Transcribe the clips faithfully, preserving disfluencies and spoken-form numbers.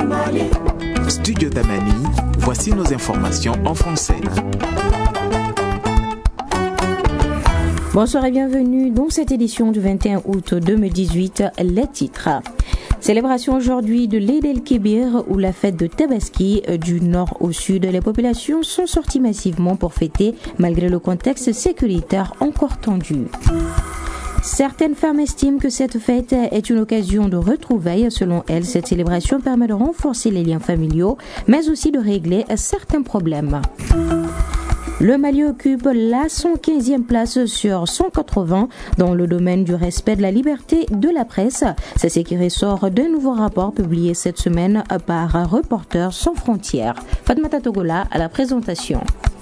Studio Tamani, voici nos informations en français. Bonsoir et bienvenue dans cette édition du vingt et un août deux mille dix-huit. Les titres. Célébration aujourd'hui de l'Eid el-Kébir ou la fête de Tabaski. Du nord au sud, les populations sont sorties massivement pour fêter malgré le contexte sécuritaire encore tendu. Certaines femmes estiment que cette fête est une occasion de retrouvailles. Selon elles, cette célébration permet de renforcer les liens familiaux, mais aussi de régler certains problèmes. Le Mali occupe la cent quinzième place sur cent quatre-vingts dans le domaine du respect de la liberté de la presse. C'est ce qui ressort d'un nouveau rapport publié cette semaine par Reporters sans frontières. Fatmata Togola à la présentation.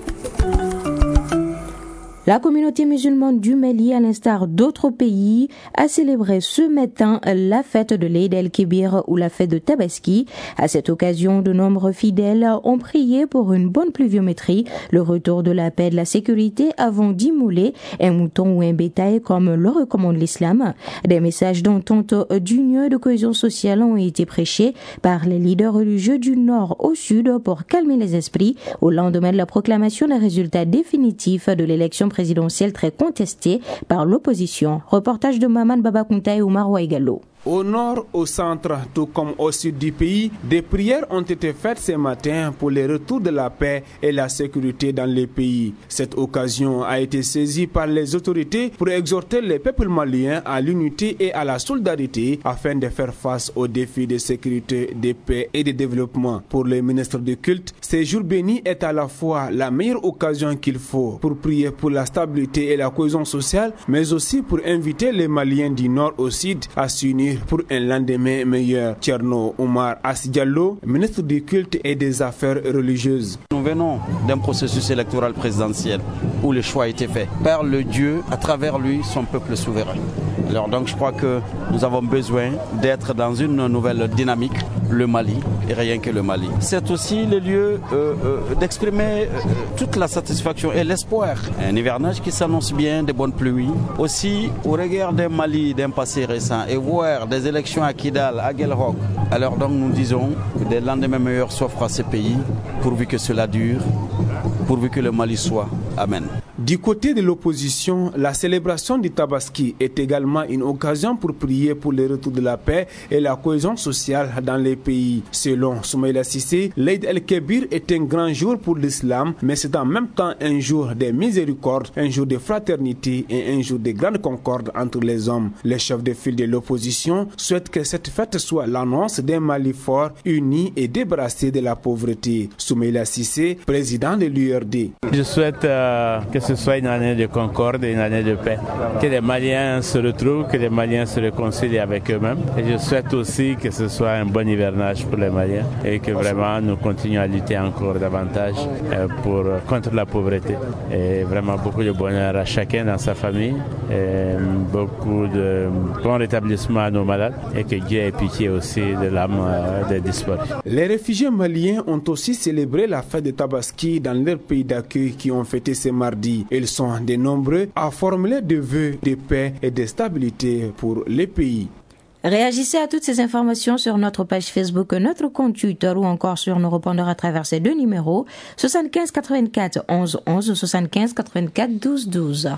La communauté musulmane du Mali, à l'instar d'autres pays, a célébré ce matin la fête de l'Eid el-Kébir ou la fête de Tabaski. À cette occasion, de nombreux fidèles ont prié pour une bonne pluviométrie, le retour de la paix et de la sécurité avant d'immoler un mouton ou un bétail comme le recommande l'islam. Des messages d'entente, d'union et de cohésion sociale ont été prêchés par les leaders religieux du nord au sud pour calmer les esprits au lendemain de la proclamation des résultats définitifs de l'élection présidentielle très contestée par l'opposition. Reportage de Maman Babakunta et Oumar Ouaïgalo. Au nord, au centre, tout comme au sud du pays, des prières ont été faites ce matin pour le retour de la paix et la sécurité dans le pays. Cette occasion a été saisie par les autorités pour exhorter les peuples maliens à l'unité et à la solidarité afin de faire face aux défis de sécurité, de paix et de développement. Pour le ministre du culte, ce jour béni est à la fois la meilleure occasion qu'il faut pour prier pour la stabilité et la cohésion sociale, mais aussi pour inviter les Maliens du nord au sud à s'unir pour un lendemain meilleur. Tcherno Oumar Asdiallo, ministre du culte et des affaires religieuses. Nous venons d'un processus électoral présidentiel où le choix a été fait par le Dieu, à travers lui, son peuple souverain. Alors donc je crois que nous avons besoin d'être dans une nouvelle dynamique, le Mali et rien que le Mali. C'est aussi le lieu euh, euh, d'exprimer euh, toute la satisfaction et l'espoir. Un hivernage qui s'annonce bien, de bonnes pluies. Aussi au regard d'un Mali d'un passé récent et voir des élections à Kidal, à Guelhok. Alors donc nous disons que des lendemains meilleurs s'offrent à ces pays pourvu que cela dure, pourvu que le Mali soit. Amen. Du côté de l'opposition, la célébration du Tabaski est également une occasion pour prier pour le retour de la paix et la cohésion sociale dans les pays. Selon Soumaïla Sissé, l'Eid el-Kébir est un grand jour pour l'islam, mais c'est en même temps un jour de miséricorde, un jour de fraternité et un jour de grande concorde entre les hommes. Les chefs de file de l'opposition souhaitent que cette fête soit l'annonce d'un Mali fort, uni et débarrassé de la pauvreté. Soumaïla Sissé, président de l'U R D. Je souhaite euh, que ce soit une année de concorde et une année de paix. Que les Maliens se retrouvent, que les Maliens se réconcilient avec eux-mêmes. Et je souhaite aussi que ce soit un bon hivernage pour les Maliens et que vraiment nous continuions à lutter encore davantage pour, contre la pauvreté. Et vraiment beaucoup de bonheur à chacun dans sa famille, et beaucoup de bon rétablissement à nos malades et que Dieu ait pitié aussi de l'âme des disparus. Les réfugiés maliens ont aussi célébré la fête de Tabaski dans leur pays d'accueil qui ont fêté ce mardi. Ils sont de nombreux à formuler des vœux de paix et de stabilité pour les pays. Réagissez à toutes ces informations sur notre page Facebook, notre compte Twitter ou encore sur nos répondeurs à travers ces deux numéros soixante-quinze quatre-vingt-quatre onze onze, soixante-quinze quatre-vingt-quatre douze douze.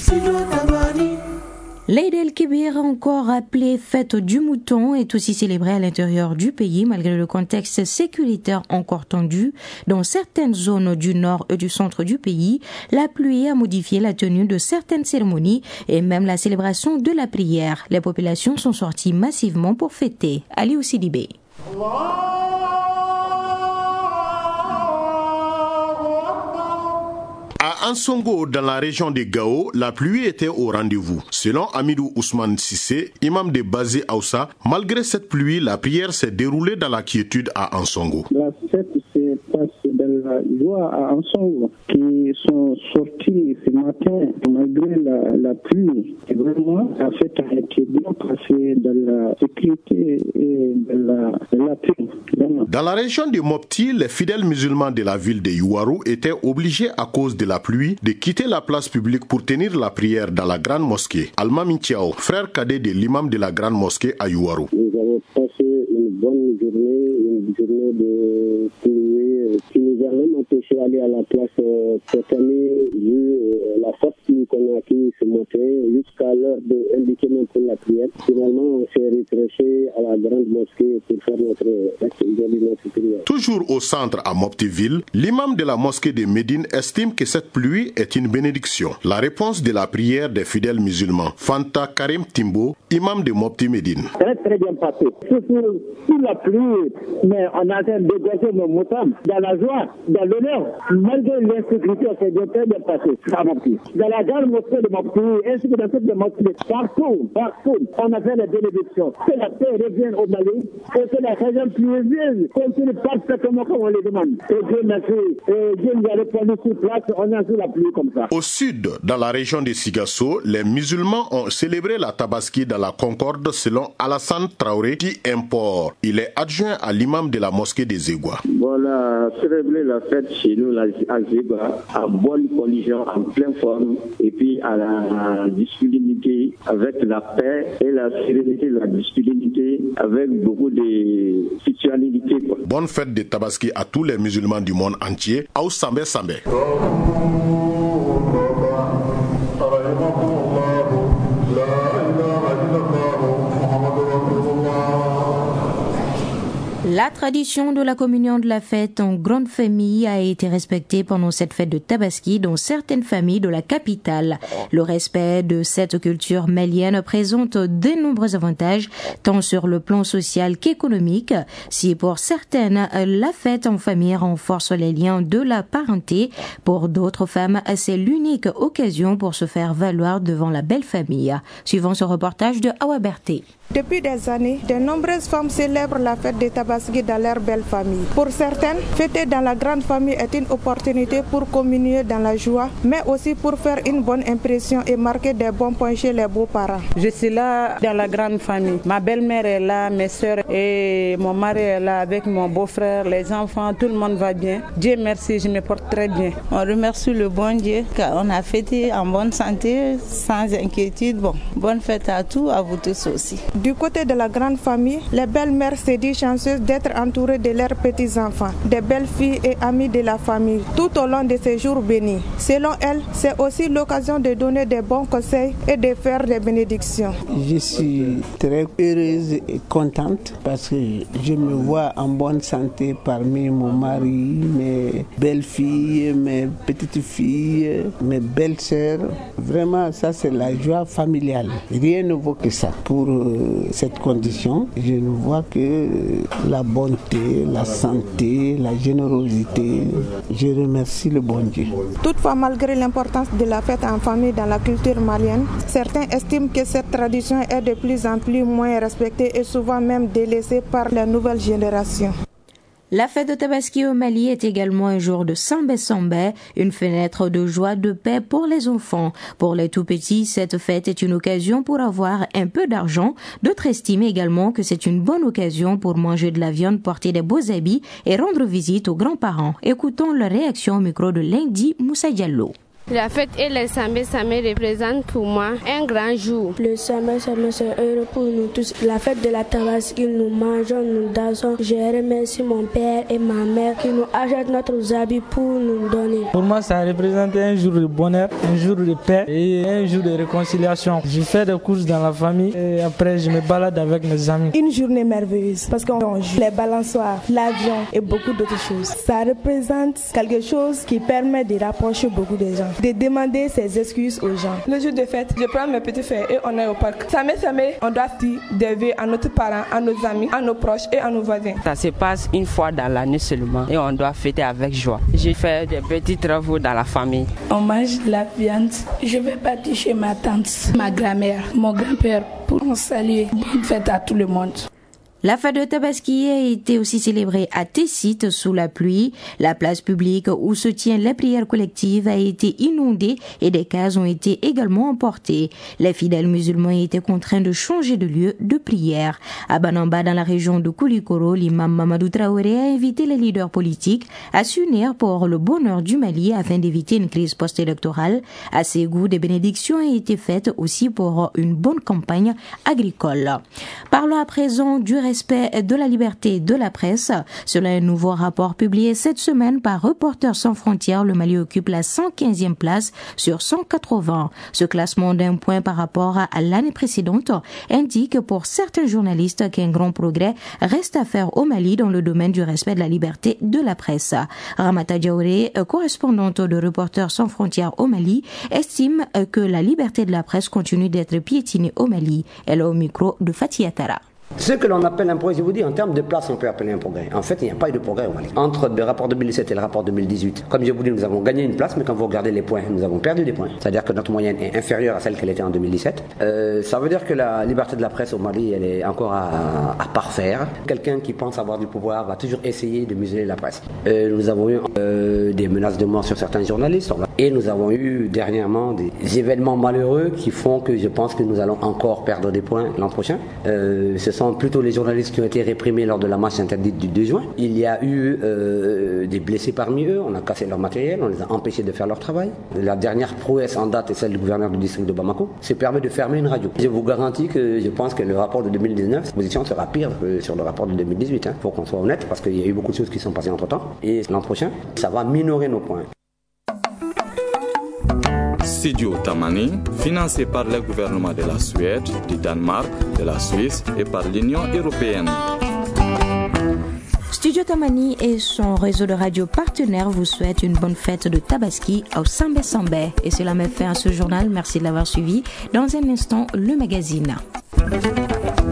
L'Eid el-Kébir, encore appelée fête du mouton, est aussi célébrée à l'intérieur du pays malgré le contexte sécuritaire encore tendu. Dans certaines zones du nord et du centre du pays, la pluie a modifié la tenue de certaines cérémonies et même la célébration de la prière. Les populations sont sorties massivement pour fêter. Aliou Sidibé. À Ansongo, dans la région de Gao, la pluie était au rendez-vous. Selon Amidou Ousmane Sissé, imam de Bazé Aoussa, malgré cette pluie, la prière s'est déroulée dans la quiétude à Ansongo. La fête s'est passée dans la joie à Ansongo, qui sont sortis ce matin malgré la, la pluie. Et vraiment, la fête a été bien passée dans la sécurité et dans la, dans la paix. Vraiment. Dans la région de Mopti, les fidèles musulmans de la ville de Youarou étaient obligés à cause de la pluie de quitter la place publique pour tenir la prière dans la grande mosquée. Alma Mintiao, frère cadet de l'imam de la grande mosquée à Youarou. Nous avons passé une bonne journée, une journée de pluie qui nous a même empêché d'aller à la place euh, cette année, vu euh, la force qu'on a acquise ce matin, jusqu'à l'heure d'indiquer même pour la prière. Finalement, on s'est retranché à la grande mosquée pour faire notre notre prière. Toujours au centre à Moptiville, l'imam de la mosquée de Médine estime que cette pluie est une bénédiction. La réponse de la prière des fidèles musulmans. Fanta Karim Timbo, imam de Mopti Médine. Très très bien passé. Surtout sous la pluie, mais on a dégager nos moutons dans la joie, dans l'honneur. Malgré l'insécurité, on s'est très bien passé à Mopti. Dans la grande mosquée de Mopti, ainsi que dans toutes les mosquées, partout, partout, on a fait les bénédictions. Que la paix revienne au Mali et que la région pluvieuse continue parfaitement comme on le demande. Et Dieu merci. Et Dieu nous a répondu sur place, on a vu la pluie comme ça. Au sud, dans la région de Sigasso, les musulmans ont célébré la Tabaski dans la Concorde selon Alassane Traoré qui importe. Il est adjoint à l'imam de la mosquée des Zégoua. Voilà, célébrer la fête chez nous à Zégoua en bonne condition, en pleine forme, et puis à la disponibilité avec la paix et la sérénité, la disponibilité avec beaucoup de spiritualité. Bonne fête de Tabaski à tous les musulmans du monde entier. Aou Sambé Sambé. La tradition de la communion de la fête en grande famille a été respectée pendant cette fête de Tabaski dans certaines familles de la capitale. Le respect de cette culture malienne présente de nombreux avantages, tant sur le plan social qu'économique. Si pour certaines, la fête en famille renforce les liens de la parenté, pour d'autres femmes, c'est l'unique occasion pour se faire valoir devant la belle famille. Suivant ce reportage de Awa Berté. Depuis des années, de nombreuses femmes célèbrent la fête de Tabaski dans leur belle famille. Pour certaines, fêter dans la grande famille est une opportunité pour communier dans la joie, mais aussi pour faire une bonne impression et marquer des bons points chez les beaux-parents. Je suis là dans la grande famille. Ma belle-mère est là, mes soeurs et mon mari est là avec mon beau-frère, les enfants, tout le monde va bien. Dieu merci, je me porte très bien. On remercie le bon Dieu car on a fêté en bonne santé, sans inquiétude. Bon, bonne fête à tous, à vous tous aussi. Du côté de la grande famille, les belles-mères se disent chanceuses d'être entourées de leurs petits-enfants, des belles filles et amies de la famille, tout au long de ces jours bénis. Selon elles, c'est aussi l'occasion de donner des bons conseils et de faire des bénédictions. Je suis très heureuse et contente parce que je me vois en bonne santé parmi mon mari, mes belles-filles, mes petites-filles, mes belles-sœurs. Vraiment, ça c'est la joie familiale. Rien ne vaut que ça. Pour cette condition, je ne vois que la bonté, la santé, la générosité. Je remercie le bon Dieu. Toutefois, malgré l'importance de la fête en famille dans la culture malienne, certains estiment que cette tradition est de plus en plus moins respectée et souvent même délaissée par les nouvelles générations. La fête de Tabaski au Mali est également un jour de Sambé Sambé, une fenêtre de joie, de paix pour les enfants. Pour les tout-petits, cette fête est une occasion pour avoir un peu d'argent. D'autres estiment également que c'est une bonne occasion pour manger de la viande, porter des beaux habits et rendre visite aux grands-parents. Écoutons leur réaction au micro de Lundi Moussa Diallo. La fête et le Sambé Sambé représentent pour moi un grand jour. Le Sambé Sambé c'est heureux pour nous tous. La fête de la Tabaski, nous mangeons, nous dansons. Je remercie mon père et ma mère qui nous achètent notre habits pour nous donner. Pour moi, ça représente un jour de bonheur, un jour de paix et un jour de réconciliation. Je fais des courses dans la famille et après je me balade avec mes amis. Une journée merveilleuse parce qu'on joue les balançoires, l'avion et beaucoup d'autres choses. Ça représente quelque chose qui permet de rapprocher beaucoup de gens, de demander ses excuses aux gens. Le jour de fête, je prends mes petits frères et on est au parc. Samé Samé, on doit dire des vœux à nos parents, à nos amis, à nos proches et à nos voisins. Ça se passe une fois dans l'année seulement et on doit fêter avec joie. J'ai fait des petits travaux dans la famille. On mange la viande. Je vais partir chez ma tante, ma grand-mère, mon grand-père pour saluer. Bonne fête à tout le monde. La fête de Tabaski a été aussi célébrée à Tessit sous la pluie. La place publique où se tient la prière collective a été inondée et des cases ont été également emportées. Les fidèles musulmans étaient contraints de changer de lieu de prière. À Banamba, dans la région de Koulikoro, l'imam Mamadou Traoré a invité les leaders politiques à s'unir pour le bonheur du Mali afin d'éviter une crise post-électorale. À Ségou, des bénédictions ont été faites aussi pour une bonne campagne agricole. Parlons à présent du reste respect de la liberté de la presse. Selon un nouveau rapport publié cette semaine par Reporters sans frontières, le Mali occupe la cent quinzième place sur cent quatre-vingts. Ce classement d'un point par rapport à l'année précédente indique pour certains journalistes qu'un grand progrès reste à faire au Mali dans le domaine du respect de la liberté de la presse. Ramata Diaouré, correspondante de Reporters sans frontières au Mali, estime que la liberté de la presse continue d'être piétinée au Mali. Elle est au micro de Fatih Atara. Ce que l'on appelle un progrès, je vous dis, en termes de place, on peut appeler un progrès. En fait, il n'y a pas eu de progrès au Mali. Entre le rapport deux mille dix-sept et le rapport deux mille dix-huit, comme je vous dis, nous avons gagné une place, mais quand vous regardez les points, nous avons perdu des points. C'est-à-dire que notre moyenne est inférieure à celle qu'elle était en deux mille dix-sept. Euh, ça veut dire que la liberté de la presse au Mali, elle est encore à, à parfaire. Quelqu'un qui pense avoir du pouvoir va toujours essayer de museler la presse. Euh, nous avons eu euh, des menaces de mort sur certains journalistes, et nous avons eu dernièrement des événements malheureux qui font que je pense que nous allons encore perdre des points l'an prochain. Euh, ce sont plutôt les journalistes qui ont été réprimés lors de la marche interdite du deux juin. Il y a eu euh, des blessés parmi eux, on a cassé leur matériel, on les a empêchés de faire leur travail. La dernière prouesse en date est celle du gouverneur du district de Bamako. Ça permet de fermer une radio. Je vous garantis que je pense que le rapport de deux mille dix-neuf, la position sera pire que sur le rapport de deux mille dix-huit. Il hein. faut qu'on soit honnête parce qu'il y a eu beaucoup de choses qui sont passées entre temps. Et l'an prochain, ça va minorer nos points. Studio Tamani, financé par le gouvernement de la Suède, du Danemark, de la Suisse et par l'Union européenne. Studio Tamani et son réseau de radio partenaires vous souhaitent une bonne fête de Tabaski au Sambé Sambé. Et cela met fin à ce journal. Merci de l'avoir suivi. Dans un instant, le magazine.